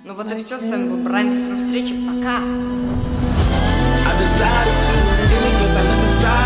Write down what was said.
Ну вот и все, с вами был Брайан, до скорой встречи, пока! I decided to, give me good, I never